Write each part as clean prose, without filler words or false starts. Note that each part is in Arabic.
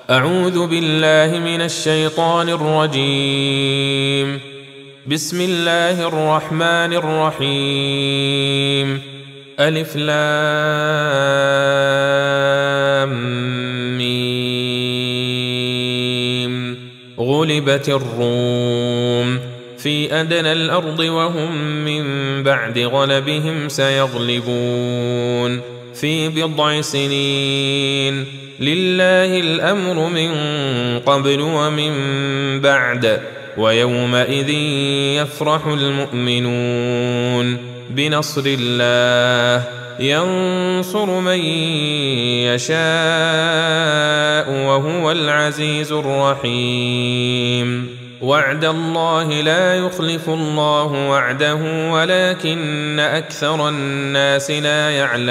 أعوذ بالله من الشيطان الرجيم. بسم الله الرحمن الرحيم. ألف لام ميم. غلبت الروم في أدنى الأرض وهم من بعد غلبهم سيغلبون في بضع سنين. لله الأمر من قبل ومن بعد ويومئذ يفرح المؤمنون بنصر الله ينصر من يشاء وهو العزيز الرحيم. وعد الله لا يخلف الله وعده ولكن أكثر الناس لا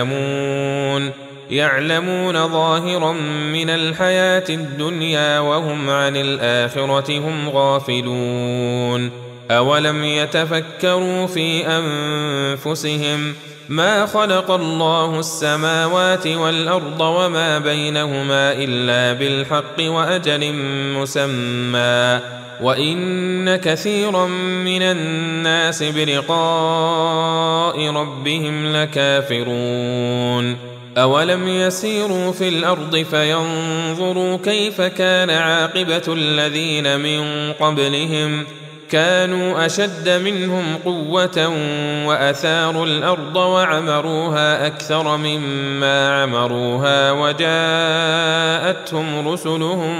يعلمون ظاهرا من الحياة الدنيا وهم عن الآخرة هم غافلون. أولم يتفكروا في أنفسهم ما خلق الله السماوات والأرض وما بينهما إلا بالحق وأجل مسمى وإن كثيرا من الناس بلقاء ربهم لكافرون. أولم يسيروا في الأرض فينظروا كيف كان عاقبة الذين من قبلهم كانوا أشد منهم قوة وأثاروا الأرض وعمروها أكثر مما عمروها وجاءتهم رسلهم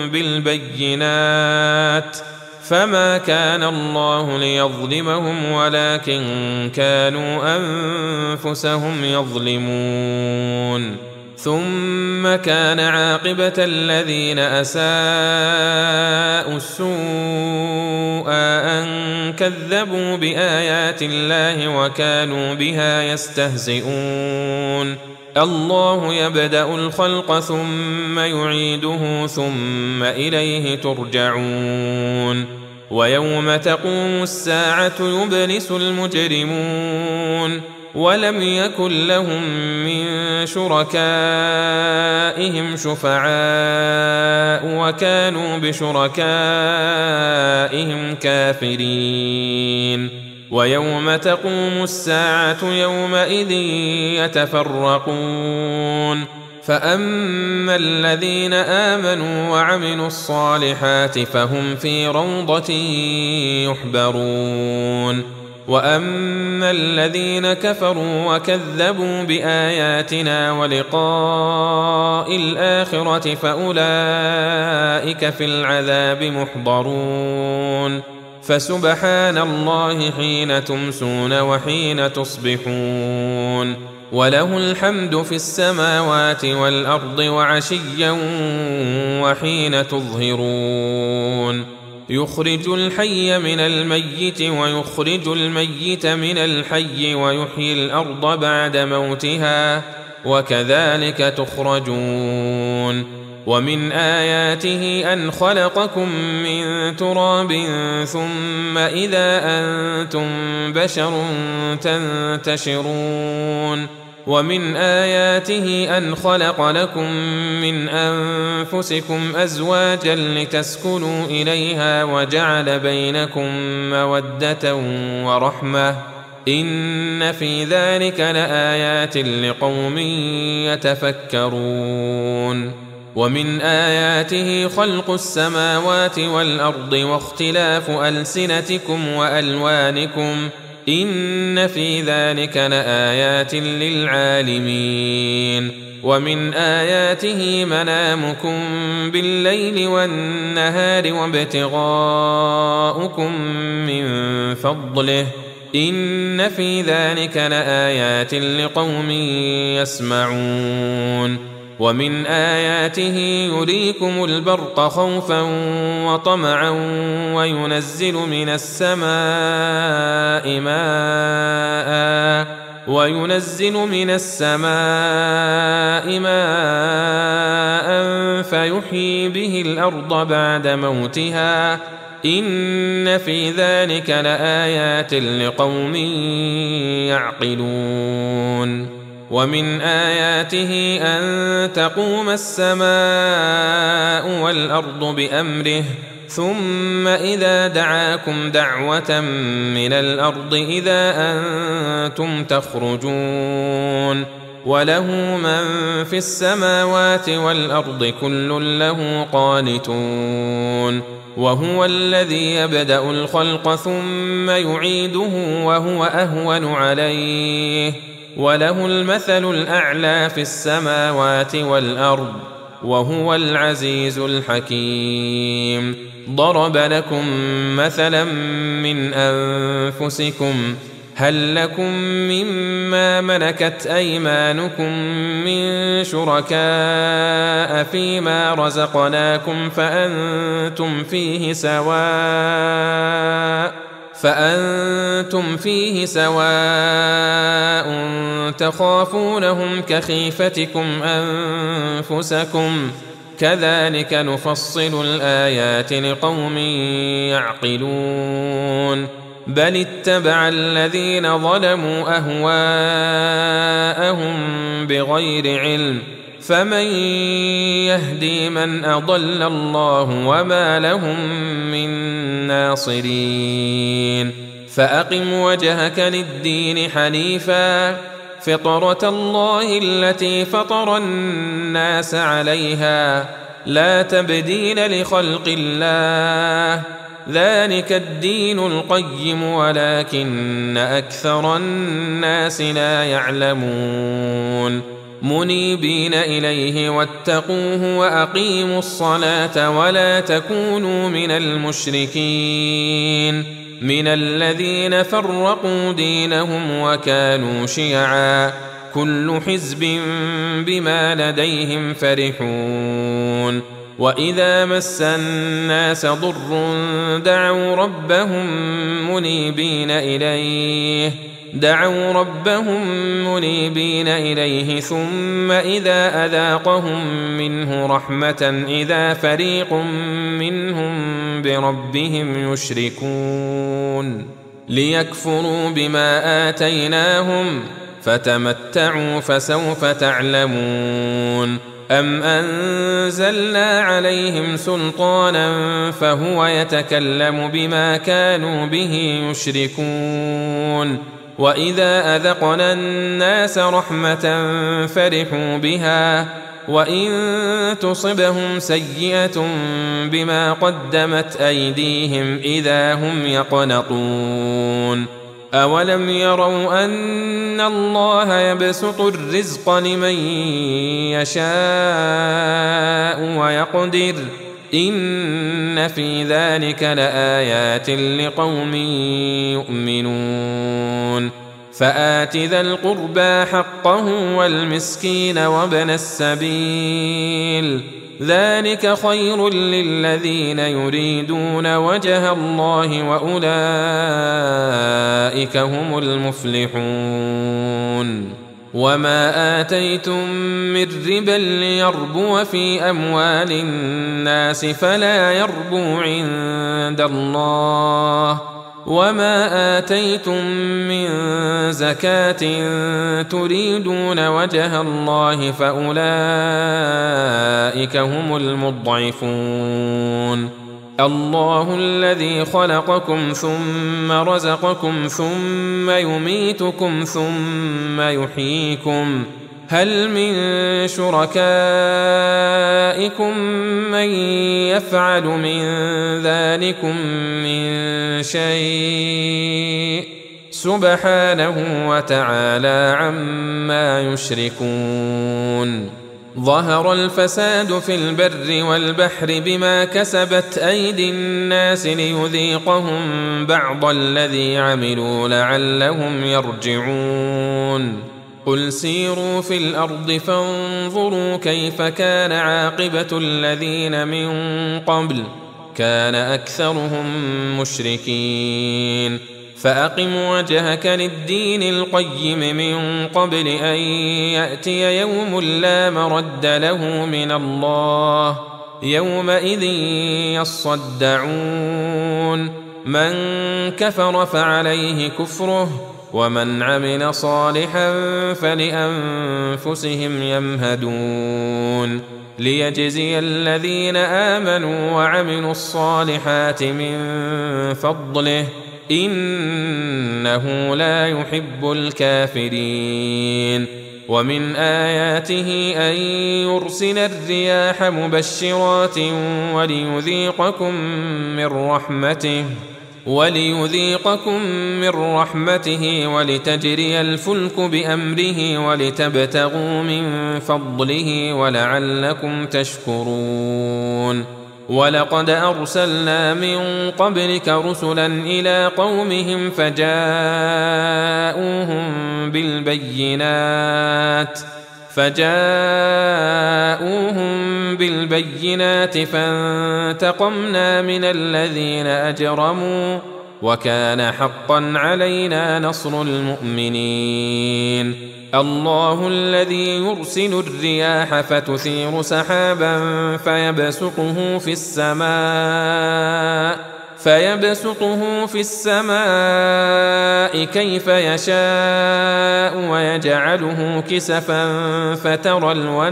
بالبينات فما كان الله ليظلمهم ولكن كانوا أنفسهم يظلمون. ثم كان عاقبة الذين أساءوا السوء أن كذبوا بآيات الله وكانوا بها يستهزئون. الله يبدأ الخلق ثم يعيده ثم إليه ترجعون. ويوم تقوم الساعة يبلس المجرمون ولم يكن لهم من شركائهم شفعاء وكانوا بشركائهم كافرين. ويوم تقوم الساعة يومئذ يتفرقون فأما الذين آمنوا وعملوا الصالحات فهم في روضة يحبرون وأما الذين كفروا وكذبوا بآياتنا ولقاء الآخرة فأولئك في العذاب محضرون. فسبحان الله حين تمسون وحين تصبحون وله الحمد في السماوات والأرض وعشيا وحين تظهرون. يخرج الحي من الميت ويخرج الميت من الحي ويحيي الأرض بعد موتها وكذلك تخرجون. ومن آياته أن خلقكم من تراب ثم إذا أنتم بشر تنتشرون. ومن آياته أن خلق لكم من أنفسكم أزواجا لتسكنوا إليها وجعل بينكم مودة ورحمة إن في ذلك لآيات لقوم يتفكرون. ومن آياته خلق السماوات والأرض واختلاف ألسنتكم وألوانكم إن في ذلك لآيات للعالمين. ومن آياته منامكم بالليل والنهار وابتغاؤكم من فضله إن في ذلك لآيات لقوم يسمعون. ومن آياته يريكم البرق خوفا وطمعا وينزل من السماء ماء فيحيي به الأرض بعد موتها إن في ذلك لآيات لقوم يعقلون. ومن آياته أن تقوم السماء والأرض بأمره ثم إذا دعاكم دعوة من الأرض إذا أنتم تخرجون وله من في السماوات والأرض كل له قانتون وهو الذي يبدأ الخلق ثم يعيده وهو أهون عليه وله المثل الأعلى في السماوات والأرض وهو العزيز الحكيم ضرب لكم مثلا من أنفسكم هل لكم مما ملكت أيمانكم من شركاء فيما رزقناكم فأنتم فيه سواء تخافونهم كخيفتكم أنفسكم كذلك نفصل الآيات لقوم يعقلون بل اتبع الذين ظلموا أهواءهم بغير علم فمن يهدي من أضل الله وما لهم من ناصرين فأقم وجهك للدين حنيفا فطرة الله التي فطر الناس عليها لا تبديل لخلق الله ذلك الدين القيم ولكن أكثر الناس لا يعلمون منيبين إليه واتقوه وأقيموا الصلاة ولا تكونوا من المشركين من الذين فرقوا دينهم وكانوا شيعا كل حزب بما لديهم فرحون وإذا مس الناس ضر دعوا ربهم منيبين إليه ثم إذا أذاقهم منه رحمة إذا فريق منهم بربهم يشركون ليكفروا بما آتيناهم فتمتعوا فسوف تعلمون أم أنزلنا عليهم سلطانا فهو يتكلم بما كانوا به يشركون وإذا أذقنا الناس رحمة فرحوا بها وإن تصبهم سيئة بما قدمت أيديهم إذا هم يقنطون أولم يروا أن الله يبسط الرزق لمن يشاء ويقدر إن في ذلك لآيات لقوم يؤمنون فآت ذا القربى حقه والمسكين وابن السبيل ذلك خير للذين يريدون وجه الله وأولئك هم المفلحون وما آتيتم من ربا ليربو في أموال الناس فلا يربو عند الله وما آتيتم من زكاة تريدون وجه الله فأولئك هم المضعفون الله الذي خلقكم ثم رزقكم ثم يميتكم ثم يحييكم هل من شركائكم من يفعل من ذلكم من شيء سبحانه وتعالى عما يشركون ظهر الفساد في البر والبحر بما كسبت أيدي الناس ليذيقهم بعض الذي عملوا لعلهم يرجعون قل سيروا في الأرض فانظروا كيف كان عاقبة الذين من قبل كان أكثرهم مشركين فأقم وجهك للدين القيم من قبل أن يأتي يوم لا مرد له من الله يومئذ يصدعون من كفر فعليه كفره ومن عمل صالحا فلأنفسهم يمهدون ليجزي الذين آمنوا وعملوا الصالحات من فضله إنه لا يحب الكافرين. ومن آياته أن يرسل الرياح مبشرات وليذيقكم من رحمته ولتجري الفلك بأمره ولتبتغوا من فضله ولعلكم تشكرون. ولقد أرسلنا من قبلك رسلا إلى قومهم فجاءوهم بالبينات فانتقمنا من الذين أجرموا وكان حقا علينا نصر المؤمنين. الله الذي يرسل الرياح فتثير سحابا فيبسطه في السماء كيف يشاء ويجعله كسفا فترى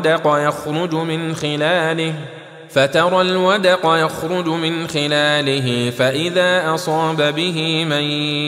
الودق يخرج من خلاله فإذا أصاب به من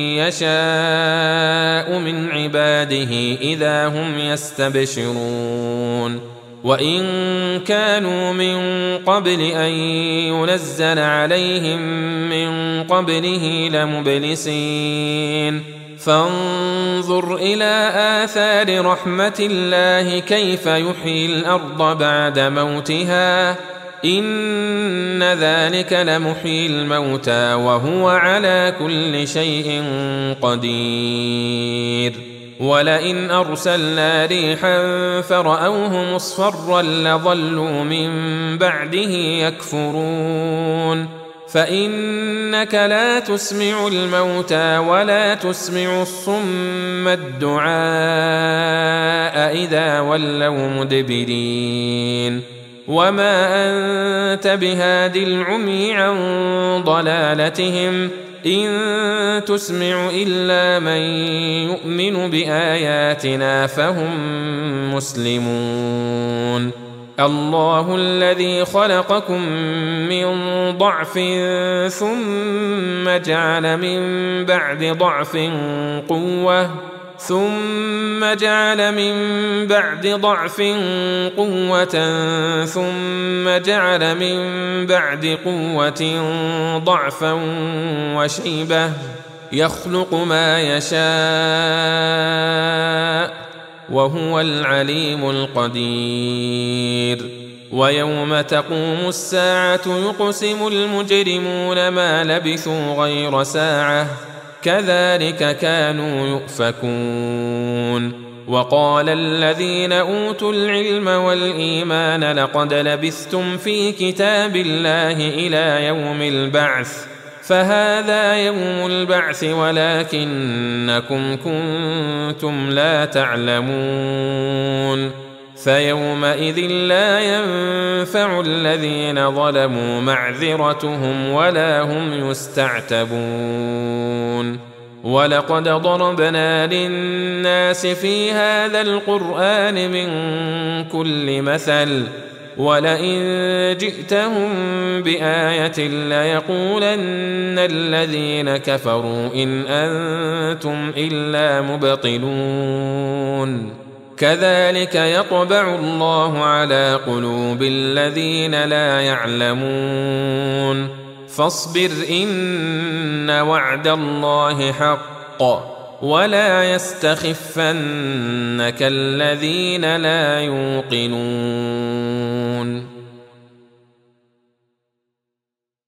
يشاء من عباده إذا هم يستبشرون. وإن كانوا من قبل أن ينزل عليهم من قبله لمبلسين. فانظر إلى آثار رحمة الله كيف يحيي الأرض بعد موتها إن ذلك لمحيي الموتى وهو على كل شيء قدير. ولئن أرسلنا ريحا فرأوه مصفرا لظلوا من بعده يكفرون. فإنك لا تسمع الموتى ولا تسمع الصم الدعاء إذا ولوا مدبرين. وما أنت بهاد العمي عن ضلالتهم إن تسمع إلا من يؤمن بآياتنا فهم مسلمون. الله الذي خلقكم من ضعف ثم جعل من بعد ضعف قوة ثم جعل من بعد قوة ضعفا وشيبة يخلق ما يشاء وهو العليم القدير. ويوم تقوم الساعة يقسم المجرمون ما لبثوا غير ساعة كذلك كانوا يؤفكون. وقال الذين أوتوا العلم والإيمان لقد لبثتم في كتاب الله إلى يوم البعث فهذا يوم البعث ولكنكم كنتم لا تعلمون. فيومئذ لا ينفع الذين ظلموا معذرتهم ولا هم يستعتبون. ولقد ضربنا للناس في هذا القرآن من كل مثل ولئن جئتهم بآية ليقولن الذين كفروا إن أنتم إلا مبطلون. كذلك يطبع الله على قلوب الذين لا يعلمون. فاصبر إن وعد الله حق ولا يستخفنك الذين لا يوقنون.